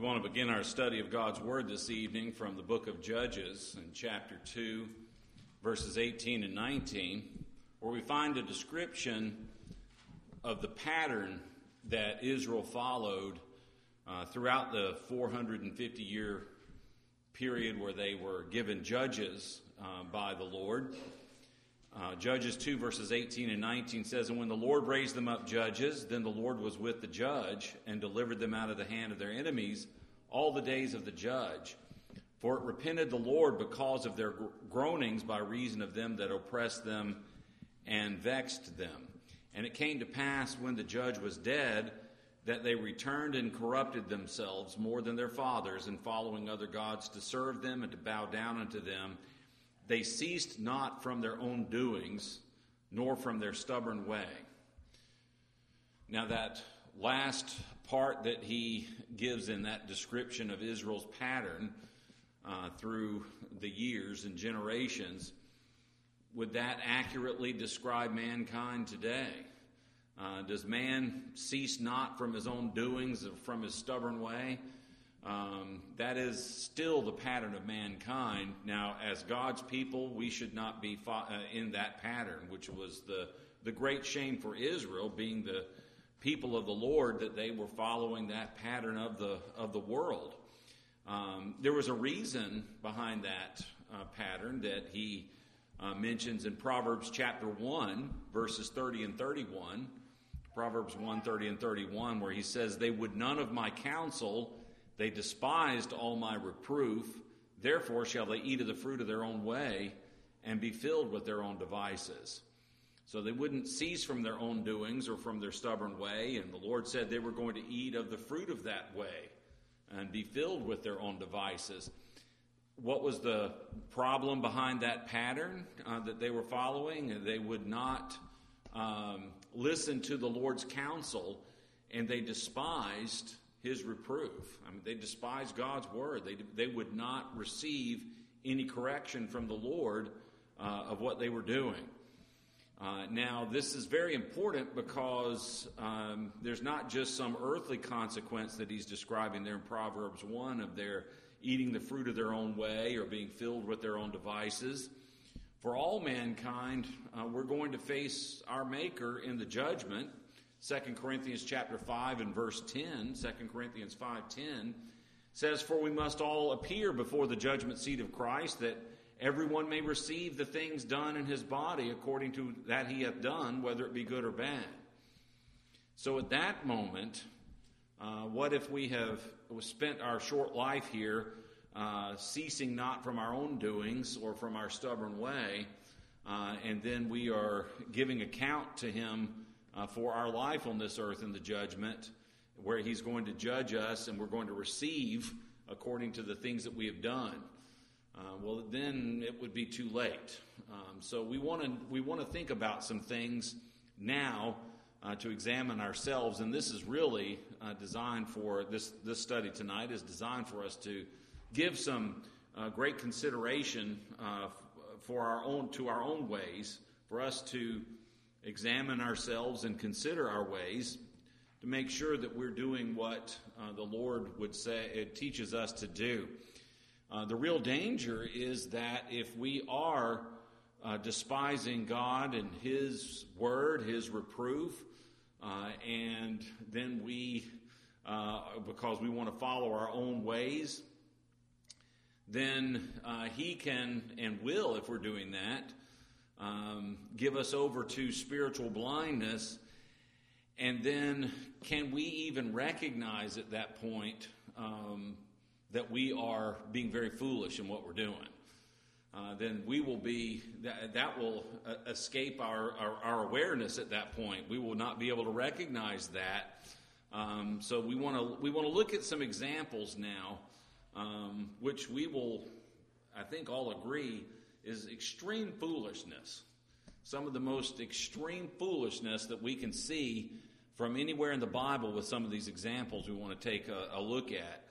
We want to begin our study of God's Word this evening from the book of Judges in chapter 2, verses 18 and 19, where we find a description of the pattern that Israel followed throughout the 450-year period where they were given judges by the Lord. Judges 2 verses 18 and 19 says, "And when the Lord raised them up judges, then the Lord was with the judge and delivered them out of the hand of their enemies all the days of the judge. For it repented the Lord because of their groanings by reason of them that oppressed them and vexed them. And it came to pass when the judge was dead that they returned and corrupted themselves more than their fathers in following other gods to serve them and to bow down unto them. They ceased not from their own doings, nor from their stubborn way." Now that last part that he gives in that description of Israel's pattern through the years and generations, would that accurately describe mankind today? Does man cease not from his own doings, from his stubborn way? That is still the pattern of mankind. Now, as God's people, we should not be in that pattern, which was the great shame for Israel, being the people of the Lord, that they were following that pattern of the world. There was a reason behind that pattern that he mentions in Proverbs chapter 1, verses 30 and 31. Proverbs 1, 30 and 31, where he says, "They would none of my counsel, they despised all my reproof. Therefore shall they eat of the fruit of their own way and be filled with their own devices." So they wouldn't cease from their own doings or from their stubborn way. And the Lord said they were going to eat of the fruit of that way and be filled with their own devices. What was the problem behind that pattern that they were following? They would not listen to the Lord's counsel, and they despised his reproof. I mean, they despised God's word. They would not receive any correction from the Lord of what they were doing. Now, this is very important because there's not just some earthly consequence that he's describing there in Proverbs 1 of their eating the fruit of their own way or being filled with their own devices. For all mankind, we're going to face our Maker in the judgment. 2 Corinthians chapter 5 and verse 10, 2 Corinthians 5:10 says, "For we must all appear before the judgment seat of Christ, that everyone may receive the things done in his body according to that he hath done, whether it be good or bad." So at that moment, what if we have spent our short life here ceasing not from our own doings or from our stubborn way, and then we are giving account to him for our life on this earth in the judgment, where he's going to judge us and we're going to receive according to the things that we have done. Well, then it would be too late. So we want to think about some things now to examine ourselves, and this is really designed for this study tonight is designed for us to give some great consideration to our own ways, for us to examine ourselves and consider our ways to make sure that we're doing what the Lord would say it teaches us to do. The real danger is that if we are despising God and his word, his reproof, and then we, because we want to follow our own ways, then he can and will, if we're doing that, give us over to spiritual blindness. And then can we even recognize at that point that we are being very foolish in what we're doing? Then we will be, that will escape our awareness at that point. We will not be able to recognize that. So we want to look at some examples now, which we will, I think, all agree is extreme foolishness. Some of the most extreme foolishness that we can see from anywhere in the Bible with some of these examples we want to take a look at.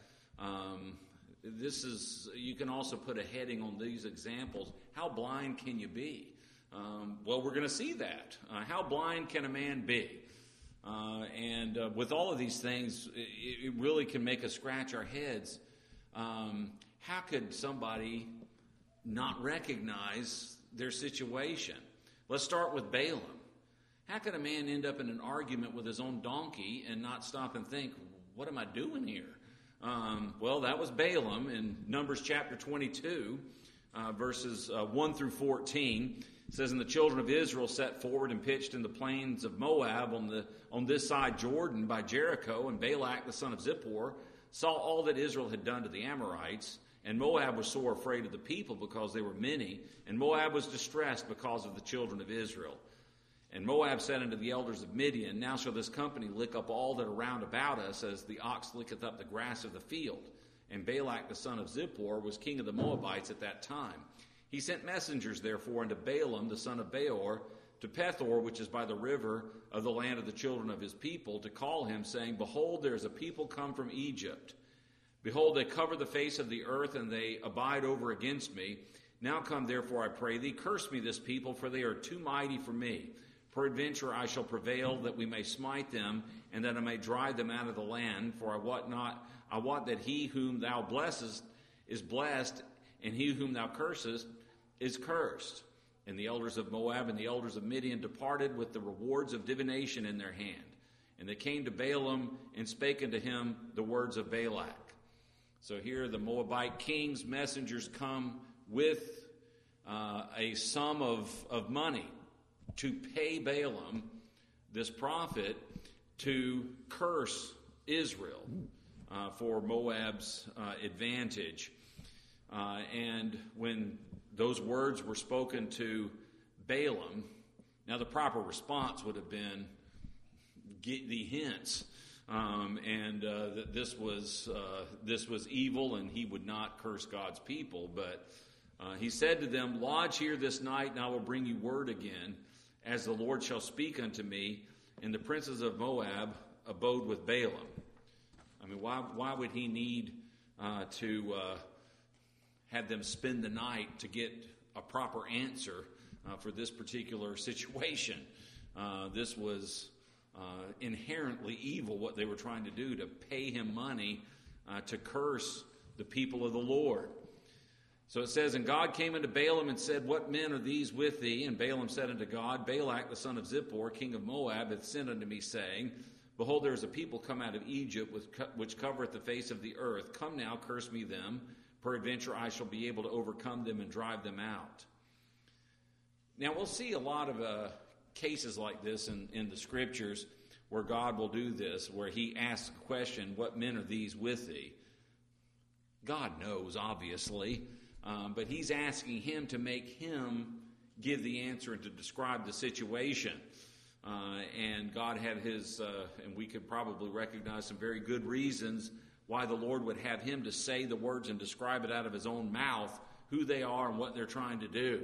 You can also put a heading on these examples. How blind can you be? Well, we're going to see that. How blind can a man be? And with all of these things, it really can make us scratch our heads. How could somebody not recognize their situation? Let's start with Balaam. How could a man end up in an argument with his own donkey and not stop and think, what am I doing here? Well, that was Balaam in Numbers chapter 22, verses 1 through 14. It says, "And the children of Israel set forward and pitched in the plains of Moab on this side Jordan by Jericho. And Balak the son of Zippor saw all that Israel had done to the Amorites. And Moab was sore afraid of the people because they were many. And Moab was distressed because of the children of Israel. And Moab said unto the elders of Midian, Now shall this company lick up all that are round about us, as the ox licketh up the grass of the field. And Balak the son of Zippor was king of the Moabites at that time. He sent messengers, therefore, unto Balaam the son of Beor, to Pethor, which is by the river of the land of the children of his people, to call him, saying, Behold, there is a people come from Egypt. Behold, they cover the face of the earth, and they abide over against me. Now come, therefore, I pray thee, curse me this people, for they are too mighty for me. Peradventure I shall prevail, that we may smite them, and that I may drive them out of the land. For I wot that he whom thou blessest is blessed, and he whom thou cursest is cursed. And the elders of Moab and the elders of Midian departed with the rewards of divination in their hand. And they came to Balaam and spake unto him the words of Balak." So here the Moabite king's messengers come with a sum of money to pay Balaam, this prophet, to curse Israel for Moab's advantage. And when those words were spoken to Balaam, now the proper response would have been, get thee hence, and that this was evil, and he would not curse God's people. But he said to them, Lodge here this night, and I will bring you word again, as the Lord shall speak unto me. And the princes of Moab abode with Balaam. I mean, why would he need to have them spend the night to get a proper answer for this particular situation? This was inherently evil, what they were trying to do, to pay him money to curse the people of the Lord. So it says, And God came unto Balaam and said, What men are these with thee? And Balaam said unto God, Balak the son of Zippor, king of Moab, hath sent unto me, saying, Behold, there is a people come out of Egypt, which covereth the face of the earth. Come now, curse me them. Peradventure I shall be able to overcome them and drive them out. Now we'll see a lot of cases like this in the scriptures where God will do this, where he asks the question, What men are these with thee? God knows, obviously, but he's asking him to make him give the answer and to describe the situation. And God had his, and we could probably recognize some very good reasons why the Lord would have him to say the words and describe it out of his own mouth, who they are and what they're trying to do.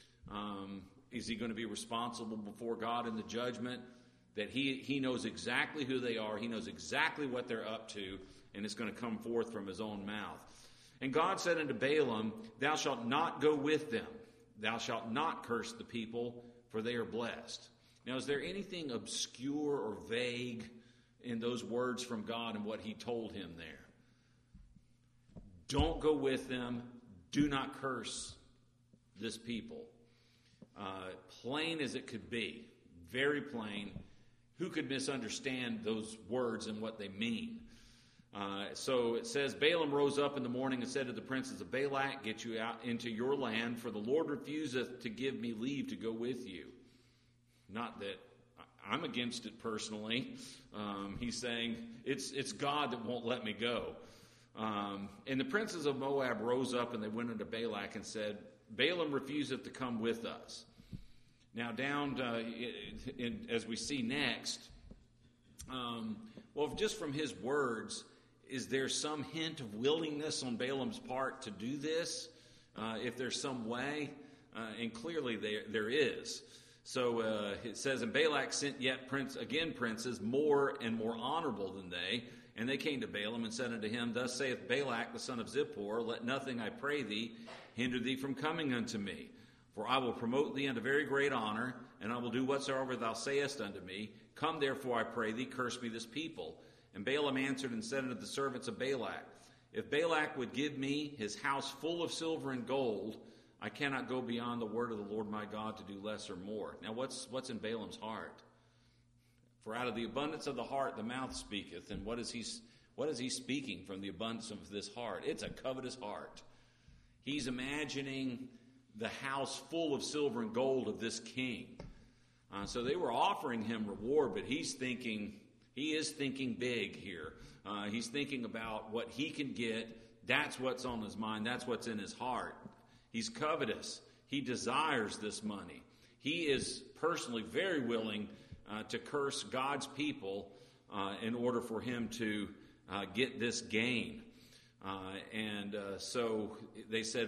Is he going to be responsible before God in the judgment? That he knows exactly who they are, he knows exactly what they're up to, and it's going to come forth from his own mouth. And God said unto Balaam, Thou shalt not go with them. Thou shalt not curse the people, for they are blessed. Now, is there anything obscure or vague in those words from God and what he told him there? Don't go with them. Do not curse this people. Plain as it could be. Very plain. Who could misunderstand those words and what they mean? So it says, Balaam rose up in the morning and said to the princes of Balak, Get you out into your land, for the Lord refuseth to give me leave to go with you. Not that I'm against it personally. He's saying, it's God that won't let me go. And the princes of Moab rose up and they went unto Balak and said, Balaam refuseth to come with us. Now down as we see next, well, just from his words, is there some hint of willingness on Balaam's part to do this? If there's some way, and clearly there is. So it says, And Balak sent yet princes more and more honorable than they. And they came to Balaam and said unto him, Thus saith Balak the son of Zippor, Let nothing, I pray thee, hinder thee from coming unto me. For I will promote thee unto very great honor, and I will do whatsoever thou sayest unto me. Come therefore, I pray thee, curse me this people. And Balaam answered and said unto the servants of Balak, If Balak would give me his house full of silver and gold, I cannot go beyond the word of the Lord my God to do less or more. Now what's in Balaam's heart? For out of the abundance of the heart the mouth speaketh. And what is he speaking from the abundance of this heart? It's a covetous heart. He's imagining the house full of silver and gold of this king. So they were offering him reward, but he is thinking big here. He's thinking about what he can get. That's what's on his mind. That's what's in his heart. He's covetous. He desires this money. He is personally very willing to curse God's people in order for him to get this gain. So they said,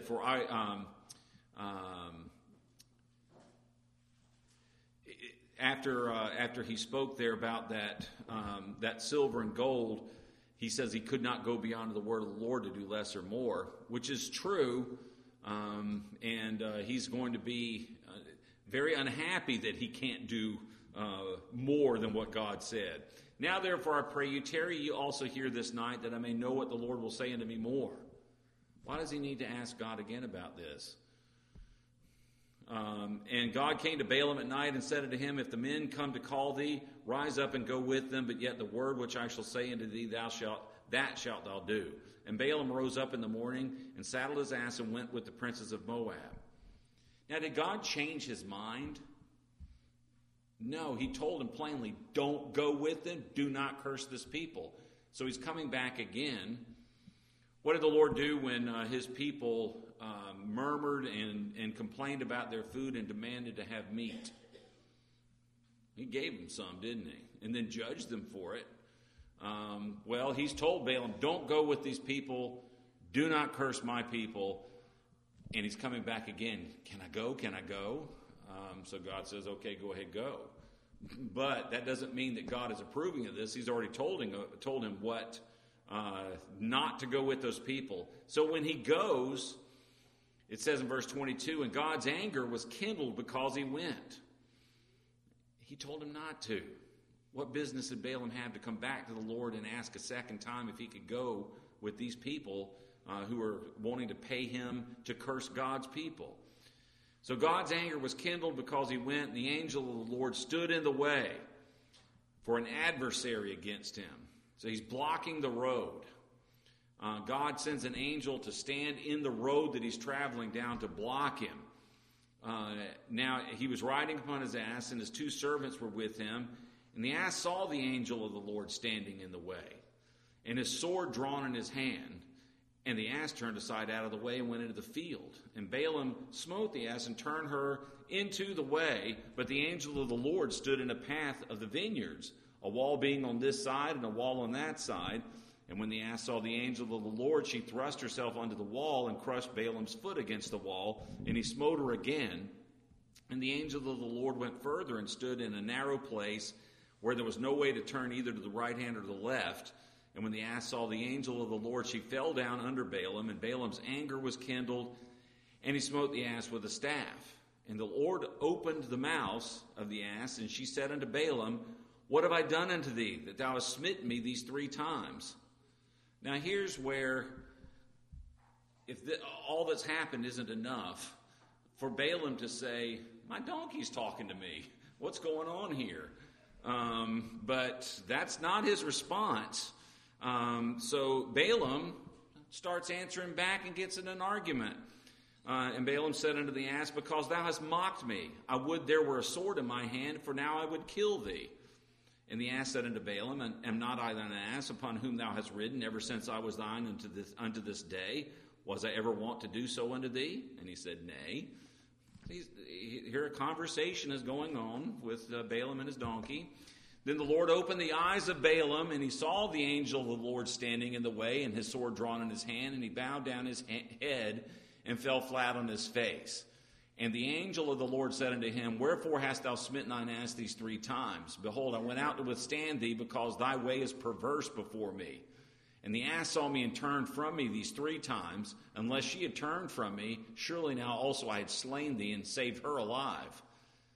After he spoke there about that silver and gold, he says he could not go beyond the word of the Lord to do less or more, which is true, and he's going to be very unhappy that he can't do more than what God said. Now therefore I pray you, tarry ye also here this night, that I may know what the Lord will say unto me more. Why does he need to ask God again about this? And God came to Balaam at night and said unto him, If the men come to call thee, rise up and go with them, but yet the word which I shall say unto thee, that shalt thou do. And Balaam rose up in the morning and saddled his ass and went with the princes of Moab. Now, did God change his mind? No, he told him plainly, don't go with them, do not curse this people. So he's coming back again. What did the Lord do when his people murmured and complained about their food and demanded to have meat? He gave them some, didn't he? And then judged them for it. He's told Balaam, don't go with these people. Do not curse my people. And he's coming back again. Can I go? Can I go? So God says, okay, go ahead, go. But that doesn't mean that God is approving of this. He's already told him what not to go with those people. So when he goes, it says in verse 22, and God's anger was kindled because he went. He told him not to. What business did Balaam have to come back to the Lord and ask a second time if he could go with these people who were wanting to pay him to curse God's people? So God's anger was kindled because he went, and the angel of the Lord stood in the way for an adversary against him. So he's blocking the road. God sends an angel to stand in the road that he's traveling down to block him. Now he was riding upon his ass, and his two servants were with him. And the ass saw the angel of the Lord standing in the way, and his sword drawn in his hand. And the ass turned aside out of the way and went into the field. And Balaam smote the ass and turned her into the way. But the angel of the Lord stood in a path of the vineyards, a wall being on this side and a wall on that side. And when the ass saw the angel of the Lord, she thrust herself onto the wall and crushed Balaam's foot against the wall. And he smote her again. And the angel of the Lord went further and stood in a narrow place where there was no way to turn either to the right hand or to the left. And when the ass saw the angel of the Lord, she fell down under Balaam, and Balaam's anger was kindled, and he smote the ass with a staff. And the Lord opened the mouth of the ass, and she said unto Balaam, What have I done unto thee, that thou hast smitten me these 3 times? Now here's where, all that's happened isn't enough, for Balaam to say, my donkey's talking to me. What's going on here? But that's not his response. So Balaam starts answering back and gets in an argument. And Balaam said unto the ass, Because thou hast mocked me, I would there were a sword in my hand, for now I would kill thee. And the ass said unto Balaam, Am not I thine ass, upon whom thou hast ridden ever since I was thine unto this day? Was I ever wont to do so unto thee? And he said, Nay. Here a conversation is going on with Balaam and his donkey. Then the Lord opened the eyes of Balaam, and he saw the angel of the Lord standing in the way, and his sword drawn in his hand, and he bowed down his head and fell flat on his face. And the angel of the Lord said unto him, Wherefore hast thou smitten thine ass these 3 times? Behold, I went out to withstand thee, because thy way is perverse before me. And the ass saw me and turned from me these 3 times. Unless she had turned from me, surely now also I had slain thee and saved her alive.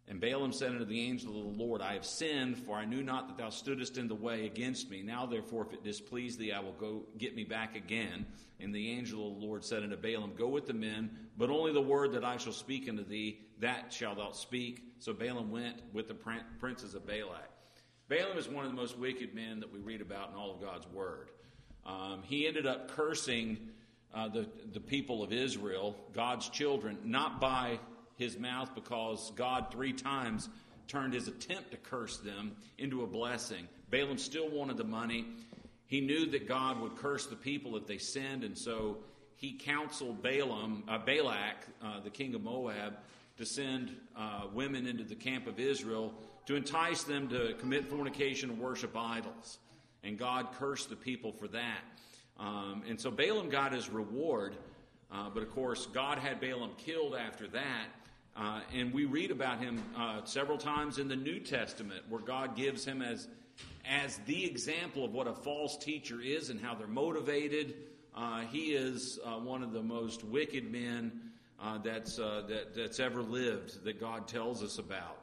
And Balaam said unto the angel of the Lord, I have sinned, for I knew not that thou stoodest in the way against me. Now therefore, if it displease thee, I will go get me back again. And the angel of the Lord said unto Balaam, Go with the men, but only the word that I shall speak unto thee, that shalt thou speak. So Balaam went with the princes of Balak. Balaam is one of the most wicked men that we read about in all of God's word. He ended up cursing the people of Israel, God's children, not by his mouth, because God 3 times turned his attempt to curse them into a blessing. Balaam still wanted the money. He knew that God would curse the people if they sinned, and so he counseled Balak, the king of Moab, to send women into the camp of Israel to entice them to commit fornication and worship idols. And God cursed the people for that. And so Balaam got his reward, but of course God had Balaam killed after that. And we read about him several times in the New Testament, where God gives him as the example of what a false teacher is and how they're motivated. He is one of the most wicked men that's ever lived, that God tells us about.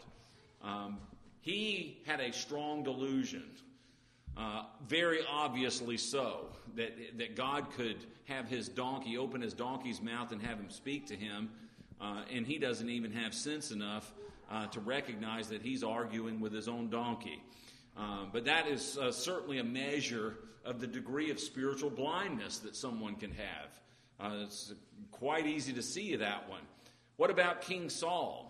He had a strong delusion, very obviously so, that God could have his donkey, open his donkey's mouth and have him speak to him. And he doesn't even have sense enough to recognize that he's arguing with his own donkey. But that is certainly a measure of the degree of spiritual blindness that someone can have. It's quite easy to see that one. What about King Saul?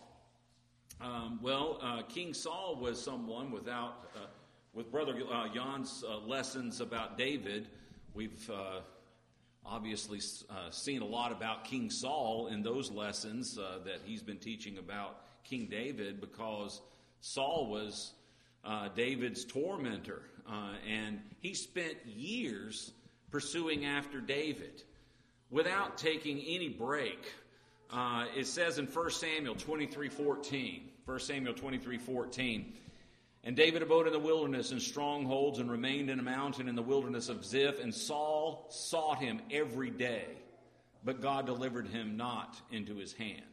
King Saul was someone with Brother Jan's lessons about David. We've obviously seen a lot about King Saul in those lessons that he's been teaching about King David, because Saul was David's tormentor, and he spent years pursuing after David without taking any break. It says in 1 Samuel 23:14, And David abode in the wilderness in strongholds and remained in a mountain in the wilderness of Ziph. And Saul sought him every day, but God delivered him not into his hand.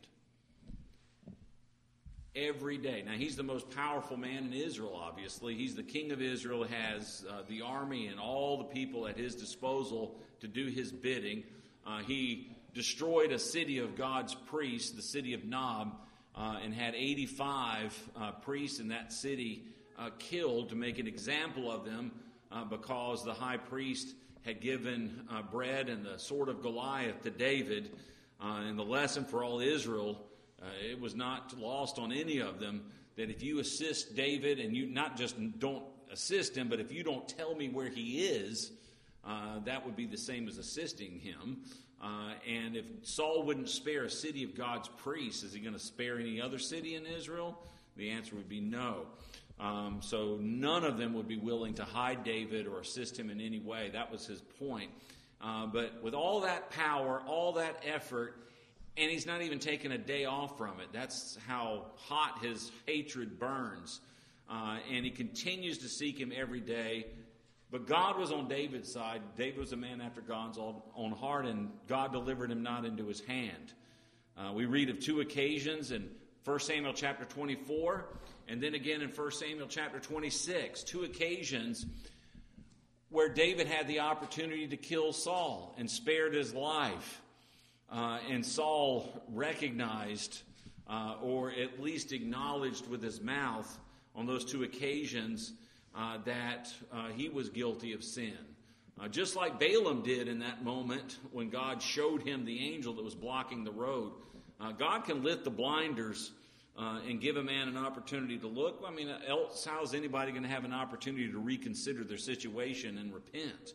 Every day. Now, he's the most powerful man in Israel, obviously. He's the king of Israel, has the army and all the people at his disposal to do his bidding. He destroyed a city of God's priests, the city of Nob, and had 85 priests in that city killed to make an example of them, because the high priest had given bread and the sword of Goliath to David. And the lesson for all Israel, it was not lost on any of them, that if you assist David, and you not just don't assist him, but if you don't tell me where he is, that would be the same as assisting him. And if Saul wouldn't spare a city of God's priests, is he going to spare any other city in Israel? The answer would be no. So none of them would be willing to hide David or assist him in any way. That was his point. But with all that power, all that effort, and he's not even taking a day off from it. That's how hot his hatred burns. And he continues to seek him every day. But God was on David's side. David was a man after God's own heart, and God delivered him not into his hand. We read of 2 occasions in 1 Samuel chapter 24, and then again in 1 Samuel chapter 26. 2 occasions where David had the opportunity to kill Saul and spared his life. And Saul recognized, or at least acknowledged with his mouth on those 2 occasions, that he was guilty of sin. Just like Balaam did in that moment when God showed him the angel that was blocking the road. God can lift the blinders and give a man an opportunity to look. I mean, else how is anybody going to have an opportunity to reconsider their situation and repent?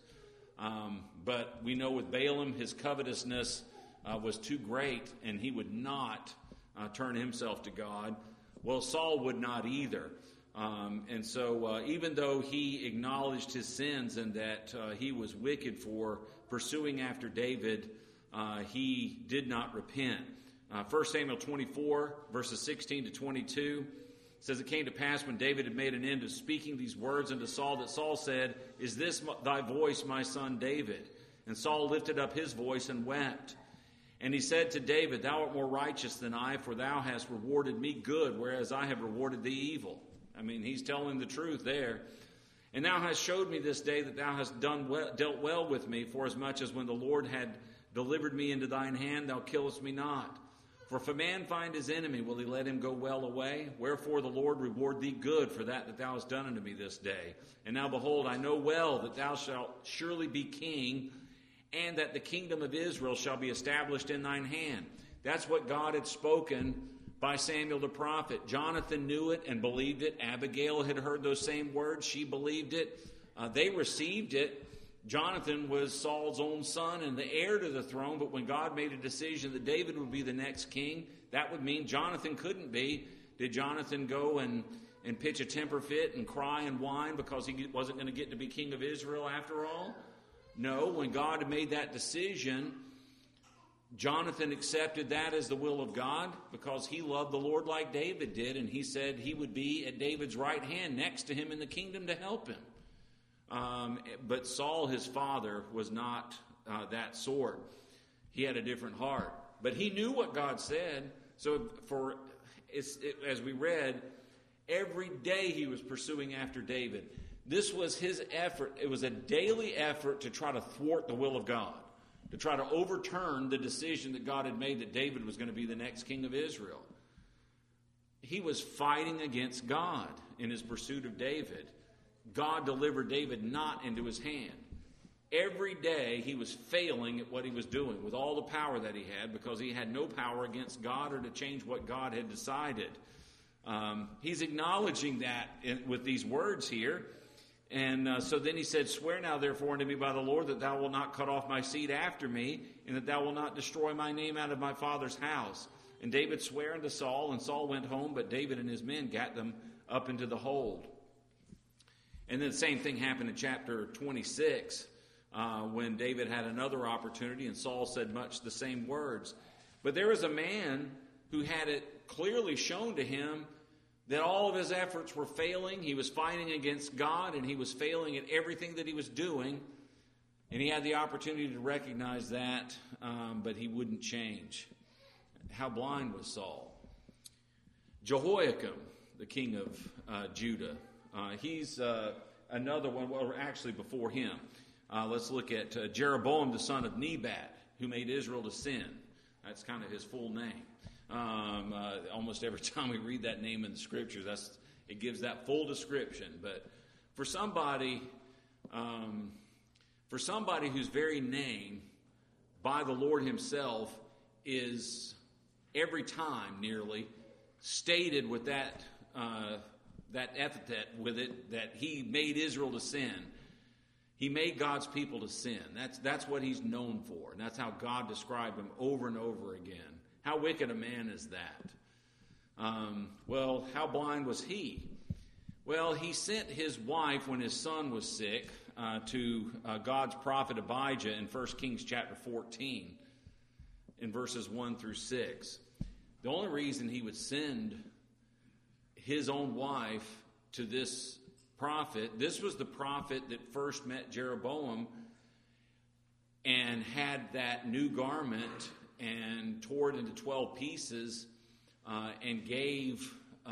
But we know with Balaam, his covetousness was too great, and he would not turn himself to God. Well, Saul would not either. And so even though he acknowledged his sins and that he was wicked for pursuing after David, he did not repent. 1 Samuel 24, verses 16 to 22, says, It came to pass when David had made an end of speaking these words unto Saul, that Saul said, Is this thy voice, my son David? And Saul lifted up his voice and wept. And he said to David, Thou art more righteous than I, for thou hast rewarded me good, whereas I have rewarded thee evil. I mean, he's telling the truth there. And thou hast showed me this day that thou hast dealt well with me, forasmuch as when the Lord had delivered me into thine hand, thou killest me not. For if a man find his enemy, will he let him go well away? Wherefore the Lord reward thee good for that thou hast done unto me this day. And now behold, I know well that thou shalt surely be king, and that the kingdom of Israel shall be established in thine hand. That's what God had spoken by Samuel the prophet. Jonathan knew it and believed it. Abigail had heard those same words. She believed it. They received it. Jonathan was Saul's own son and the heir to the throne, but when God made a decision that David would be the next king, that would mean Jonathan couldn't be. Did Jonathan go and pitch a temper fit and cry and whine because he wasn't going to get to be king of Israel after all? No, when God had made that decision, Jonathan accepted that as the will of God because he loved the Lord like David did, and he said he would be at David's right hand next to him in the kingdom to help him. But Saul, his father, was not that sort. He had a different heart. But he knew what God said. So as we read, every day he was pursuing after David. This was his effort. It was a daily effort to try to thwart the will of God, to try to overturn the decision that God had made that David was going to be the next king of Israel. He was fighting against God in his pursuit of David. God delivered David not into his hand. Every day he was failing at what he was doing with all the power that he had, because he had no power against God or to change what God had decided. He's acknowledging that with these words here. And so then he said, Swear now therefore unto me by the Lord that thou wilt not cut off my seed after me, and that thou wilt not destroy my name out of my father's house. And David sware unto Saul, and Saul went home, but David and his men gat them up into the hold. And then the same thing happened in chapter 26 when David had another opportunity, and Saul said much the same words. But there was a man who had it clearly shown to him that all of his efforts were failing. He was fighting against God, and he was failing at everything that he was doing. And he had the opportunity to recognize that, but he wouldn't change. How blind was Saul? Jehoiakim, the king of Judah. He's another one, well, actually before him. Let's look at Jeroboam, the son of Nebat, who made Israel to sin. That's kind of his full name. Almost every time we read that name in the scriptures, it gives that full description. But for somebody whose very name by the Lord himself is every time nearly stated with that epithet with it, that he made Israel to sin. He made God's people to sin. That's what he's known for. And that's how God described him over and over again. How wicked a man is that? Well, how blind was he? Well, he sent his wife when his son was sick to God's prophet Abijah in 1 Kings chapter 14 in verses 1 through 6. The only reason he would send his own wife to this prophet, this was the prophet that first met Jeroboam and had that new garment and tore it into 12 pieces and gave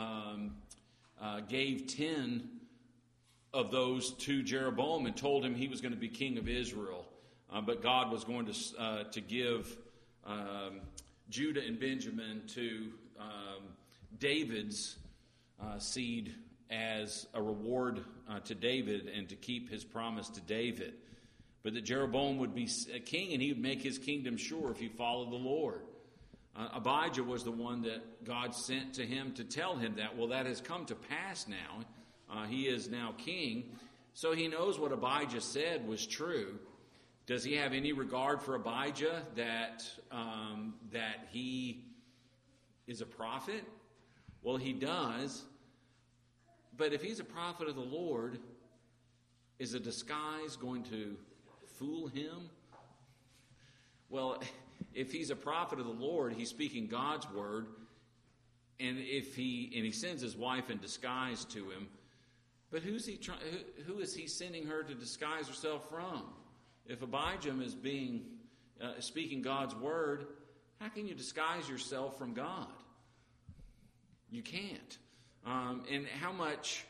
10 of those to Jeroboam and told him he was going to be king of Israel. But God was going to give Judah and Benjamin to David's seed as a reward to David and to keep his promise to David. But that Jeroboam would be a king and he would make his kingdom sure if he followed the Lord. Abijah was the one that God sent to him to tell him that. Well, that has come to pass now. He is now king. So he knows what Abijah said was true. Does he have any regard for Abijah that he is a prophet? Well, he does. But if he's a prophet of the Lord, is a disguise going to fool him? Well, if he's a prophet of the Lord, he's speaking God's word, and he sends his wife in disguise to him. But who is he sending her to disguise herself from? If Abijah is speaking God's word, how can you disguise yourself from God? You can't. And how much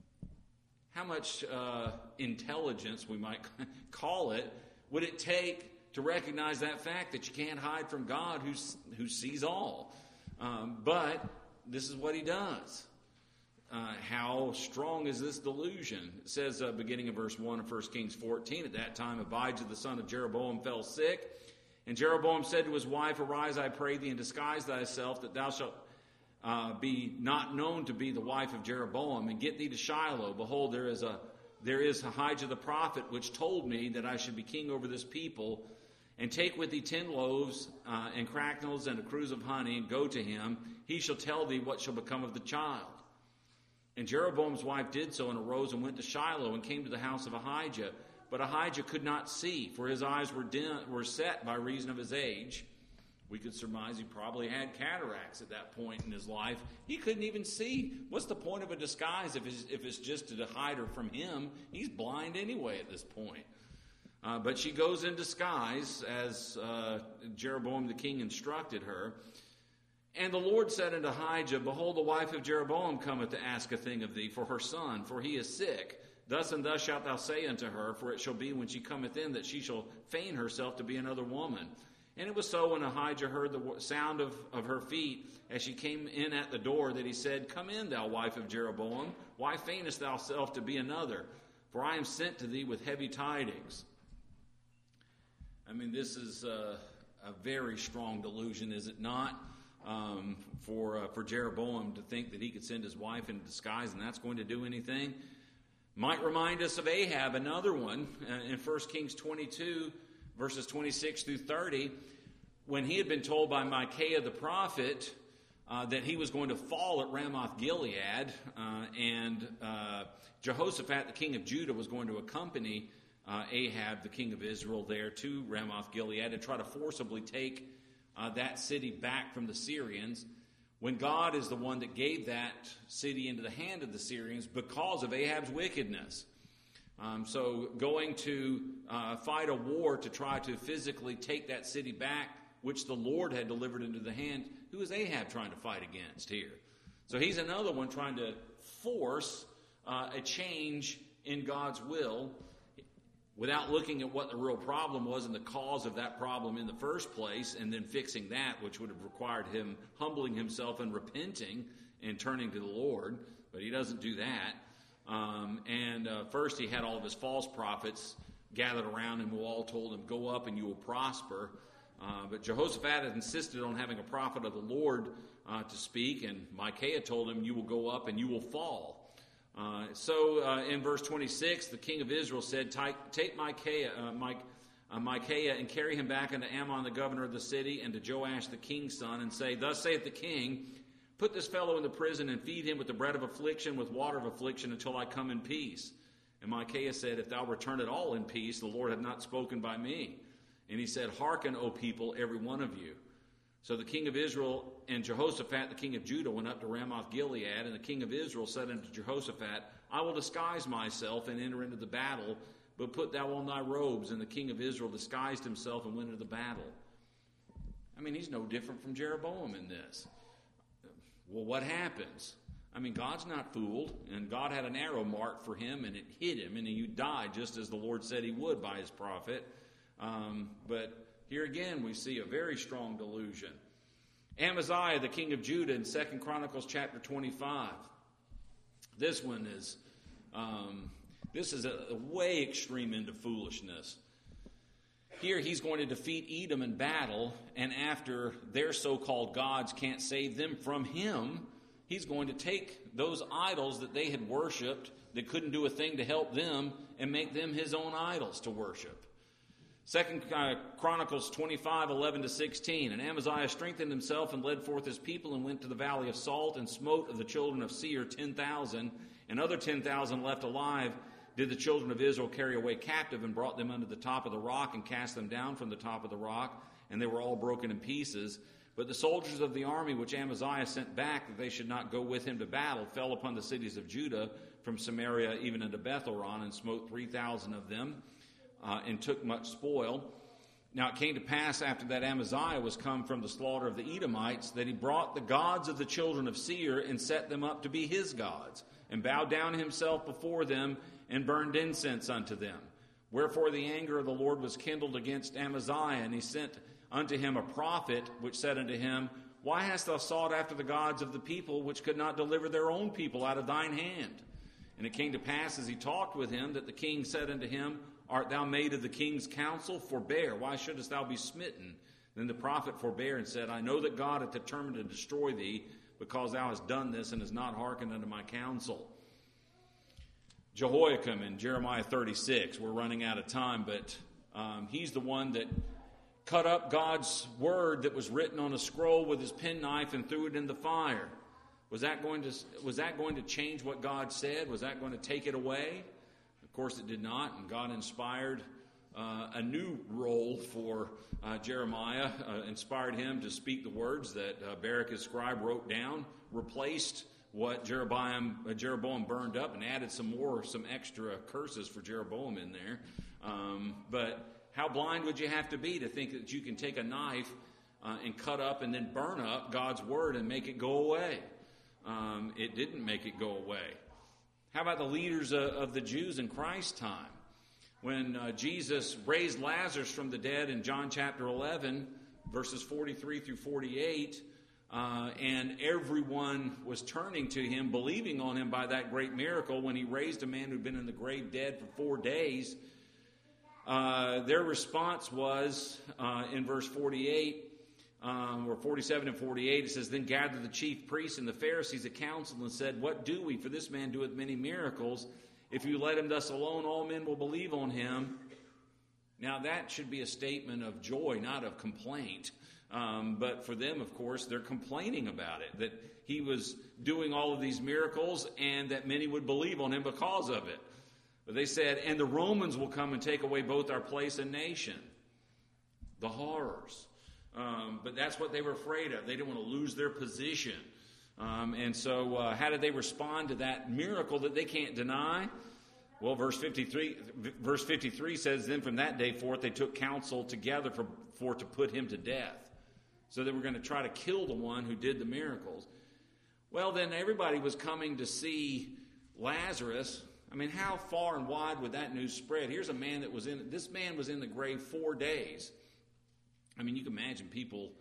intelligence, we might call it, would it take to recognize that fact that you can't hide from God who sees all? But this is what he does. How strong is this delusion? It says, beginning in verse 1 of 1 Kings 14, at that time Abijah the son of Jeroboam fell sick. And Jeroboam said to his wife, Arise, I pray thee, and disguise thyself, that thou shalt be not known to be the wife of Jeroboam, and get thee to Shiloh. Behold, there is Ahijah the prophet, which told me that I should be king over this people. And take with thee 10 loaves and cracknels and a cruse of honey, and go to him. He shall tell thee what shall become of the child. And Jeroboam's wife did so, and arose and went to Shiloh, and came to the house of Ahijah. But Ahijah could not see, for his eyes were set by reason of his age. We could surmise he probably had cataracts at that point in his life. He couldn't even see. What's the point of a disguise if it's just to hide her from him? He's blind anyway at this point. But she goes in disguise, as Jeroboam the king instructed her. And the Lord said unto Ahijah, Behold, the wife of Jeroboam cometh to ask a thing of thee for her son, for he is sick. Thus and thus shalt thou say unto her, for it shall be when she cometh in that she shall feign herself to be another woman. And it was so when Ahijah heard the sound of her feet as she came in at the door, that he said, Come in, thou wife of Jeroboam. Why feignest thou self to be another? For I am sent to thee with heavy tidings. I mean, this is a very strong delusion, is it not? For Jeroboam to think that he could send his wife in disguise and that's going to do anything. Might remind us of Ahab, another one, in 1 Kings 22, verses 26 through 30, when he had been told by Micaiah the prophet that he was going to fall at Ramoth-Gilead, and Jehoshaphat, the king of Judah, was going to accompany Ahab, the king of Israel, there to Ramoth-Gilead and try to forcibly take that city back from the Syrians, when God is the one that gave that city into the hand of the Syrians because of Ahab's wickedness. So going to fight a war to try to physically take that city back, which the Lord had delivered into the hand, who is Ahab trying to fight against here? So he's another one trying to force a change in God's will without looking at what the real problem was and the cause of that problem in the first place, and then fixing that, which would have required him humbling himself and repenting and turning to the Lord. But he doesn't do that. First he had all of his false prophets gathered around him who all told him, Go up and you will prosper. But Jehoshaphat had insisted on having a prophet of the Lord to speak, and Micaiah told him, You will go up and you will fall. In verse 26, the king of Israel said, Take Micaiah and carry him back unto Ammon the governor of the city, and to Joash the king's son, and say, Thus saith the king, Put this fellow in the prison, and feed him with the bread of affliction, with water of affliction, until I come in peace. And Micaiah said, If thou return at all in peace, the Lord hath not spoken by me. And he said, Hearken, O people, every one of you. So the king of Israel and Jehoshaphat, the king of Judah, went up to Ramoth-Gilead, and the king of Israel said unto Jehoshaphat, I will disguise myself and enter into the battle, but put thou on thy robes. And the king of Israel disguised himself and went into the battle. I mean, he's no different from Jeroboam in this. Well, what happens? I mean, God's not fooled, and God had an arrow marked for him, and it hit him, and he died just as the Lord said he would by his prophet. But here again, we see a very strong delusion. Amaziah, the king of Judah, in 2 Chronicles chapter 25. This one is, a way extreme into foolishness. Here he's going to defeat Edom in battle, and after their so-called gods can't save them from him, he's going to take those idols that they had worshipped that couldn't do a thing to help them and make them his own idols to worship. 2 Chronicles 25, 11-16. And Amaziah strengthened himself and led forth his people and went to the valley of Salt and smote of the children of Seir 10,000. And other 10,000 left alive did the children of Israel carry away captive, and brought them unto the top of the rock and cast them down from the top of the rock. And they were all broken in pieces. But the soldiers of the army which Amaziah sent back, that they should not go with him to battle, fell upon the cities of Judah from Samaria even unto Bethhoron, and smote 3,000 of them. And took much spoil. Now it came to pass after that Amaziah was come from the slaughter of the Edomites, that he brought the gods of the children of Seir and set them up to be his gods, and bowed down himself before them and burned incense unto them. Wherefore the anger of the Lord was kindled against Amaziah, and he sent unto him a prophet, which said unto him, Why hast thou sought after the gods of the people, which could not deliver their own people out of thine hand? And it came to pass, as he talked with him, that the king said unto him, Art thou made of the king's counsel? Forbear, why shouldest thou be smitten? Then the prophet forbare and said, I know that God hath determined to destroy thee, because thou hast done this, and hast not hearkened unto my counsel. Jehoiakim in Jeremiah 36. We're running out of time, but he's the one that cut up God's word that was written on a scroll with his penknife and threw it in the fire. Was that going to change what God said? Was that going to take it away? Of course it did not, and God inspired a new role for Jeremiah, inspired him to speak the words that Baruch his scribe wrote down, replaced what Jeroboam burned up, and added some extra curses for Jeroboam in there. But how blind would you have to be to think that you can take a knife and cut up and then burn up God's word and make it go away? It didn't make it go away. How about the leaders of the Jews in Christ's time? When Jesus raised Lazarus from the dead in John chapter 11, verses 43 through 48, and everyone was turning to him, believing on him by that great miracle when he raised a man who'd been in the grave dead for 4 days. Their response was, in verse 48, or 47 and 48, it says, Then gathered the chief priests and the Pharisees a council and said, What do we? For this man doeth many miracles. If you let him thus alone, all men will believe on him. Now that should be a statement of joy, not of complaint. But for them, of course, they're complaining about it, that he was doing all of these miracles and that many would believe on him because of it. But they said, And the Romans will come and take away both our place and nation. The horrors. But that's what they were afraid of. They didn't want to lose their position. And so how did they respond to that miracle that they can't deny? Well, verse 53 says, Then from that day forth they took counsel together for to put him to death. So they were going to try to kill the one who did the miracles. Well, then everybody was coming to see Lazarus. I mean, how far and wide would that news spread? Here's a man this man was in the grave 4 days. I mean, you can imagine people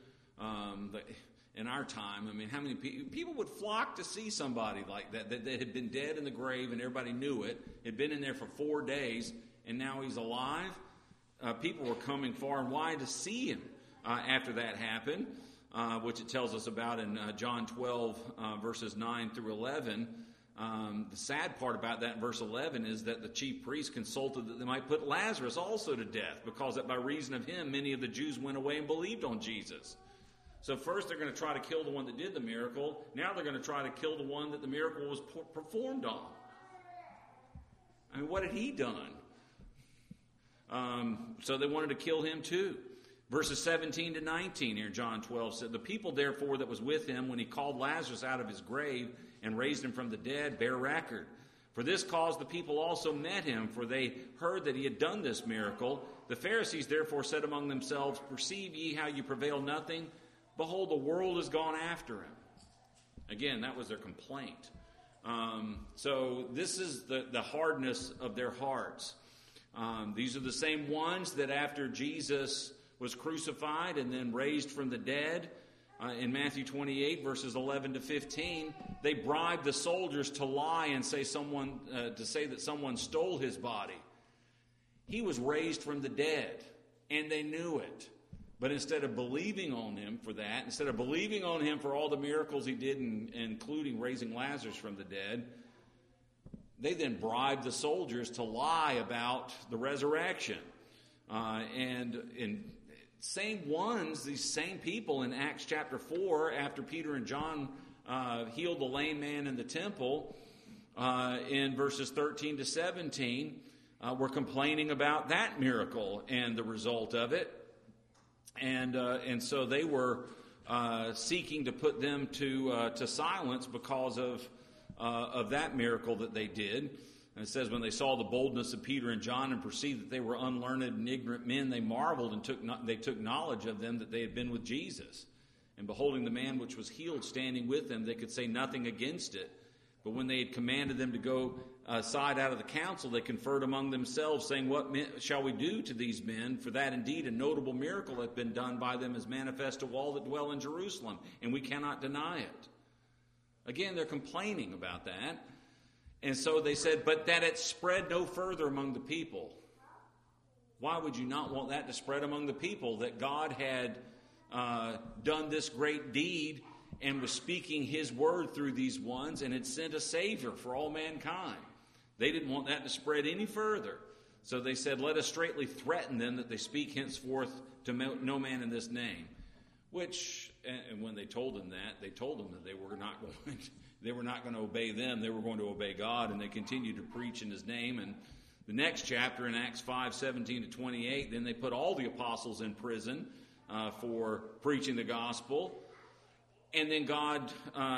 in our time. I mean, how many people would flock to see somebody like that had been dead in the grave and everybody knew it, had been in there for 4 days, and now he's alive? People were coming far and wide to see him after that happened, which it tells us about in John 12, verses 9 through 11. The sad part about that in verse 11 is that the chief priests consulted that they might put Lazarus also to death, because that by reason of him many of the Jews went away and believed on Jesus. So first they're going to try to kill the one that did the miracle. Now they're going to try to kill the one that the miracle was performed on. I mean, what had he done? So they wanted to kill him too. Verses 17 to 19 here, John 12 said, The people therefore that was with him when he called Lazarus out of his grave and raised him from the dead bear record. For this cause the people also met him, for they heard that he had done this miracle. The Pharisees therefore said among themselves, Perceive ye how you prevail nothing? Behold, the world is gone after him. Again, that was their complaint. So this is the hardness of their hearts. These are the same ones that after Jesus was crucified and then raised from the dead, in Matthew 28, verses 11 to 15, they bribed the soldiers to lie and say that someone stole his body. He was raised from the dead, and they knew it. But instead of believing on him for that, instead of believing on him for all the miracles he did, including raising Lazarus from the dead, they then bribed the soldiers to lie about the resurrection. These same people in Acts chapter 4, after Peter and John healed the lame man in the temple, in verses 13 to 17, were complaining about that miracle and the result of it. And so they were seeking to put them to silence because of that miracle that they did. And it says, when they saw the boldness of Peter and John and perceived that they were unlearned and ignorant men, they marveled and they took knowledge of them that they had been with Jesus. And beholding the man which was healed standing with them, they could say nothing against it. But when they had commanded them to go aside out of the council, they conferred among themselves, saying, what shall we do to these men? For that indeed a notable miracle hath been done by them, as manifest to all that dwell in Jerusalem, and we cannot deny it. Again, they're complaining about that. And so they said, but that it spread no further among the people. Why would you not want that to spread among the people? That God had done this great deed and was speaking his word through these ones and had sent a Savior for all mankind. They didn't want that to spread any further. So they said, let us straightly threaten them that they speak henceforth to no man in this name. Which, and when they told them that, they told them that they were not going to obey them. They were going to obey God, and they continued to preach in his name. And the next chapter in Acts 5:17-28, then they put all the apostles in prison for preaching the gospel. And then God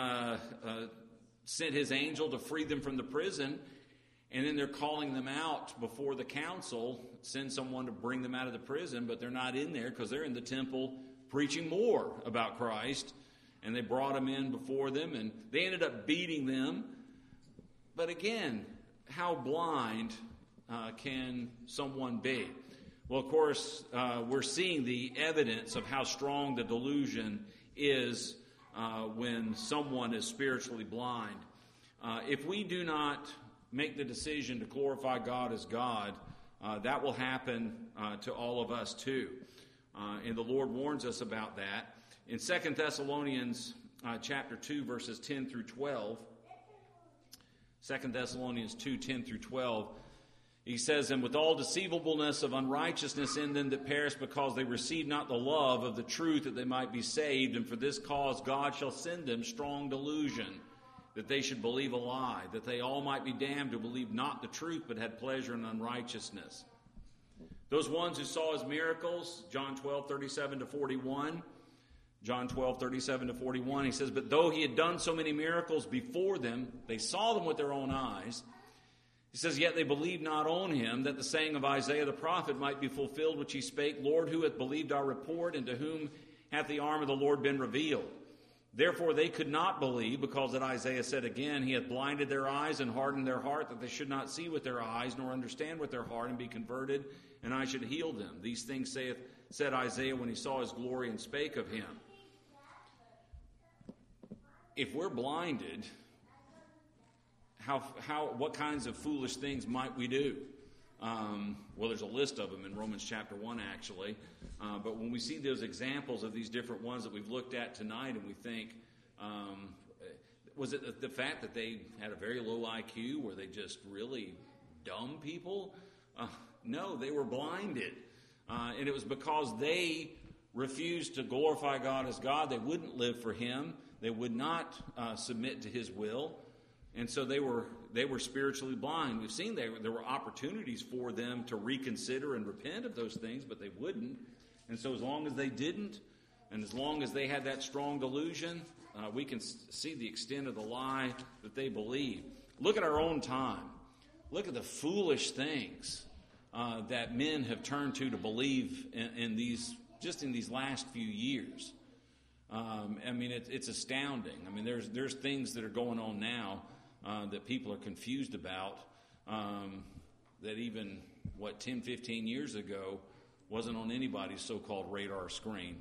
sent his angel to free them from the prison. And then they're calling them out before the council, send someone to bring them out of the prison, but they're not in there because they're in the temple preaching more about Christ. And they brought them in before them, and they ended up beating them. But again, how blind can someone be? Well, of course, we're seeing the evidence of how strong the delusion is when someone is spiritually blind. If we do not make the decision to glorify God as God, that will happen to all of us too. And the Lord warns us about that. In 2 Thessalonians chapter 2, verses 10 through 12, 2 Thessalonians 2, 10 through 12, he says, and with all deceivableness of unrighteousness in them that perish, because they receive not the love of the truth that they might be saved, and for this cause God shall send them strong delusion, that they should believe a lie, that they all might be damned who believed not the truth, but had pleasure in unrighteousness. Those ones who saw his miracles, John 12:37-41, John 12:37-41, he says, but though he had done so many miracles before them, they saw them with their own eyes. He says, yet they believed not on him, that the saying of Isaiah the prophet might be fulfilled, which he spake, Lord, who hath believed our report, and to whom hath the arm of the Lord been revealed? Therefore they could not believe, because that Isaiah said again, he hath blinded their eyes and hardened their heart, that they should not see with their eyes, nor understand with their heart, and be converted, and I should heal them. These things said Isaiah when he saw his glory and spake of him. If we're blinded, what kinds of foolish things might we do? Well, there's a list of them in Romans chapter 1, actually. But when we see those examples of these different ones that we've looked at tonight, and we think, was it the fact that they had a very low IQ? Were they just really dumb people? No, they were blinded. And it was because they refused to glorify God as God. They wouldn't live for him. They would not submit to his will. And so they were spiritually blind. We've seen there were opportunities for them to reconsider and repent of those things, but they wouldn't. And so as long as they didn't, and as long as they had that strong delusion, we can see the extent of the lie that they believe. Look at our own time. Look at the foolish things that men have turned to believe in these last few years. I mean, it's astounding. I mean, there's things that are going on now that people are confused about that even, 10, 15 years ago wasn't on anybody's so-called radar screen.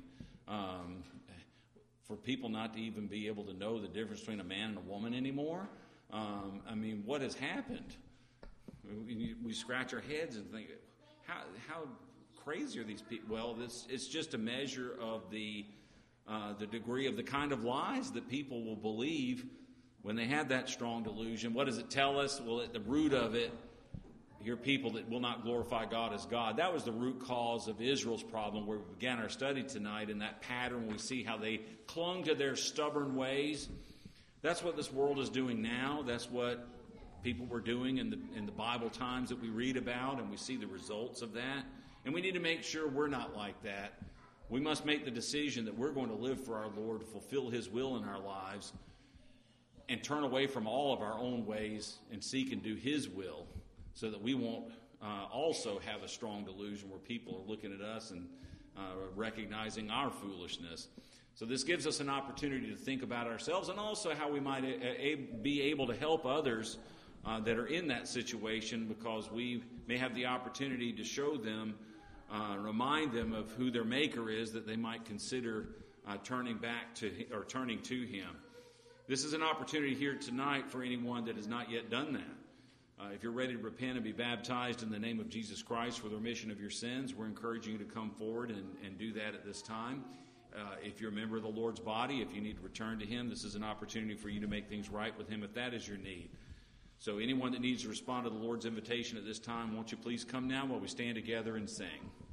For people not to even be able to know the difference between a man and a woman anymore. I mean, what has happened? We scratch our heads and think, how crazy are these people? Well, it's just a measure of the degree of the kind of lies that people will believe when they have that strong delusion. What does it tell us? Well, at the root of it, you're people that will not glorify God as God. That was the root cause of Israel's problem, where we began our study tonight, in that pattern. We see how they clung to their stubborn ways. That's what this world is doing now. That's what people were doing in the Bible times that we read about, and we see the results of that. And we need to make sure we're not like that. We must make the decision that we're going to live for our Lord, fulfill his will in our lives. and turn away from all of our own ways and seek and do His will, so that we won't also have a strong delusion where people are looking at us and recognizing our foolishness. So this gives us an opportunity to think about ourselves and also how we might be able to help others that are in that situation, because we may have the opportunity to show them, remind them of who their Maker is, that they might consider turning to Him. This is an opportunity here tonight for anyone that has not yet done that. If you're ready to repent and be baptized in the name of Jesus Christ for the remission of your sins, we're encouraging you to come forward and do that at this time. If you're a member of the Lord's body, if you need to return to Him, this is an opportunity for you to make things right with Him if that is your need. So anyone that needs to respond to the Lord's invitation at this time, won't you please come now while we stand together and sing.